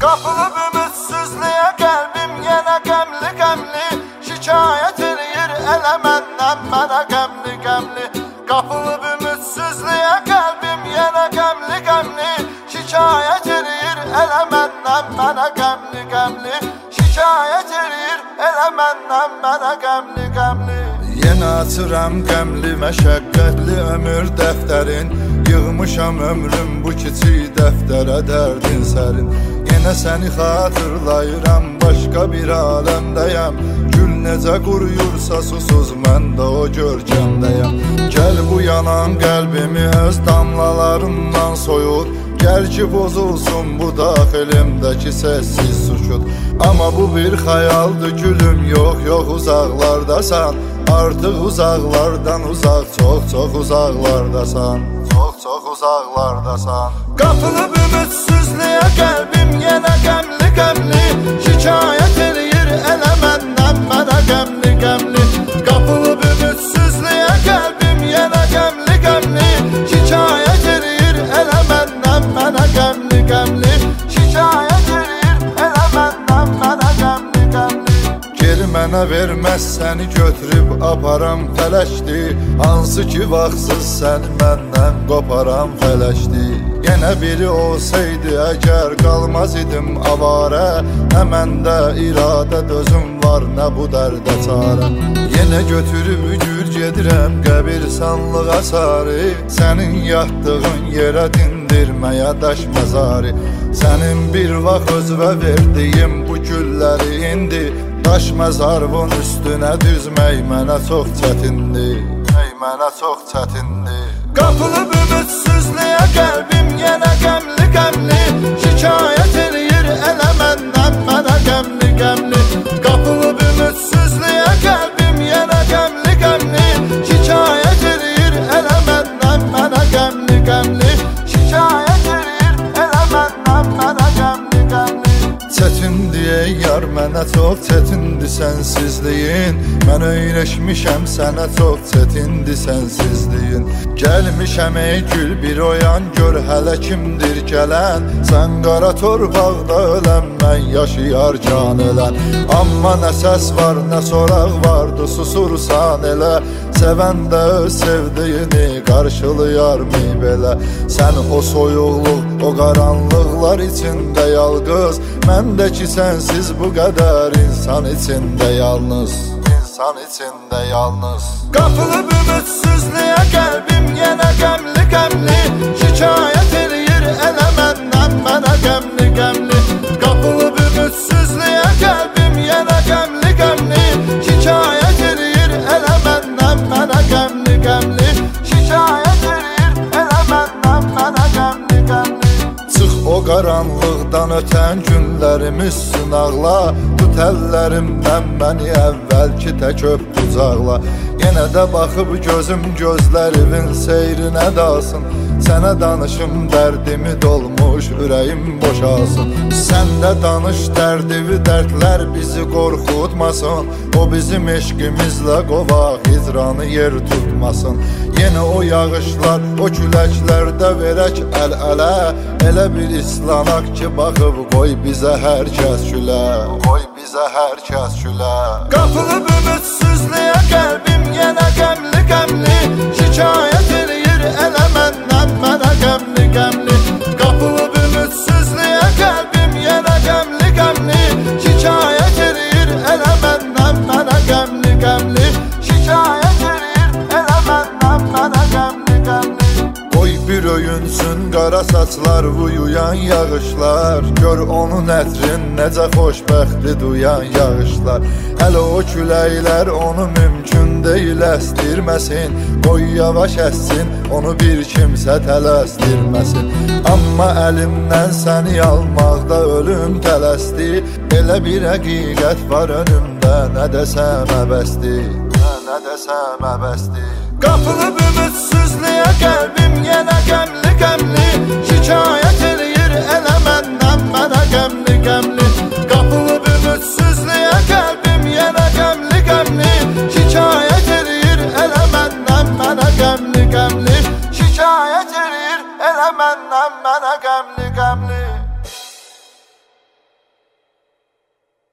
Qapılıb ümidsizliyə qəlbim yenə qəmli-qəmli, şikayət eləyir elə məndən mənə qəmli-qəmli. Qapılıb ümidsizliyə qəlbim yenə qəmli-qəmli, şikayət eləyir elə məndən mənə qəmli-qəmli. Şikayət eləyir elə məndən mənə qəmli-qəmli. Yenə açıram qəmli məşəqqətli ömür dəftərin, yığmışam ömrüm bu kiçik dəftərə dərdin sərin. Yenə səni xatırlayıram, başqa bir aləmdəyəm. Gül necə quruyursa susuz mən də o görkəmdəyəm. Gəl bu yanan qəlbimi öz damlalarından soyur, gəl ki bozulsun bu daxilimdəki səssiz sükut. Amma bu bir xəyaldır gülüm, yox yox uzaqlardasan. Artıq uzaqlardan uzaq, çox uzaqlardasan. Çox uzaqlardasan. Qapılıb ümidsizliyə qəlbim yenə qəmli-qəmli, şikayət eləyir elə məndən mənə qəmli-qəmli. Qapılıb ümidsizliyə qəlbim yenə qəmli-qəmli, şikayət eləyir elə məndən mənə qəmli-qəmli. Şikayət eləyir elə məndən mənə qəmli-qəmli. Geri mənə verməz səni götürüb aparam fələkdir, hansı ki vaxtsız səni məndən qoparam fələkdir. Yenə biri olsaydı əgər qalmaz idim avarə, nə məndə iradə dözüm var, nə bu dərdə çarə. Yenə götürüb gül gedirəm qəbirstanlığa sarı, sənin yatdığın yerə dindirməyə daş məzarı. Sənin bir vaxt özvə verdiyim bu gülləri indi, daş məzarvın üstünə düzmək mənə çox çətindir, mənə çox çətindir. Qapılıb ümidsizliyə qəlbim yenə qəmli-qəmli, şikayət eləyir elə məndən mənə qəmli-qəmli. Qapılıb ümidsizliyə qəlbim yenə qəmli-qəmli, şikayət eləyir elə məndən mənə qəmli-qəmli. Şikayət eləyir elə məndən mənə qəmli-qəmli. Çətindir yar mənə çox çətindir sənsizliyin, mən öyrəşmişəm sənə çox çətindir sənsizliyin. Gəlmişəm ey gül bir oyan, gör hələ kimdir gələn. Sən qara torpaqda ölən, mən yaşayarcan ölən. Amma nə səs var, nə soraq vardı, susursan elə. Sevən də öz sevdiyini qarşılayarmı belə. Sən o soyuqluq, o qaranlıqlar içində yalqız, mən də ki sənsiz bu qədər insan içində yalnız, insan içində yalnız. Qapılıb ümidsizliyə qəlbim yenə qəmli-qəmli, şikayət eləyir elə məndən mənə qəmli-qəmli. Qapılıb ümidsizliyə qəlbim yenə qəmli-qəmli, şikayət eləyir elə məndən mənə qəmli-qəmli. Şikayət eləyir elə məndən mənə qəmli-qəmli. Çıx o qaranlıqdan ötən günlərimiz sınaqla, tut əllərimdən məni əvvəlki tək öp qucaqla. Yenə də baxıb gözüm gözlərinin seyrinə dalsın, sənə danışım dərdimi dolmuş ürəyim boşalsın. Sən də danış dərdivi, dərdlər bizi qorxutmasın, o bizim eşqimizlə qovaq hicranı yer tutmasın. Yenə o yağışlar, o küləklərdə verək əl-ələ, elə bir islanaq ki baxıb qoy bizə hər kəs gülə, qoy bizə hər kəs gülə. Qapılıb ümidsizliyə qəlbim yenə qəmli-qəmli, şikayət eləyir elə məndən mənə qəmli-qəmli. Qapılıb ümidsizliyə qəlbim yenə qəmli-qəmli, şikayət eləyir elə məndən mənə qəmli-qəmli. Şikayət eləyir elə məndən mənə qəmli-qəmli. Qoy bir öyünsün qara saçlar, uyuyan yağışlar, gör onun ətrin necə xoşbəxtli duyan yağışlar. Hələ o küləklər onu mümkün deyil əstirməsin, qoy yavaş əssin, onu bir kimsə tələsdirməsin. Amma əlimdən səni almaqda ölüm tələsdi, elə bir həqiqət var önümdə, nə desəm əbəsdir, nə desəm əbəsdir. Qapılıb ümidsizliyə qəlbim yenə qəmli-qəmli, şikayət eləyir elə məndən mənə qəmli-qəmli. Qapılıb ümidsizliyə qəlbim yenə qəmli-qəmli, şikayət eləyir elə məndən mənə qəmli-qəmli. Şikayət eləyir elə məndən mənə qəmli-qəmli.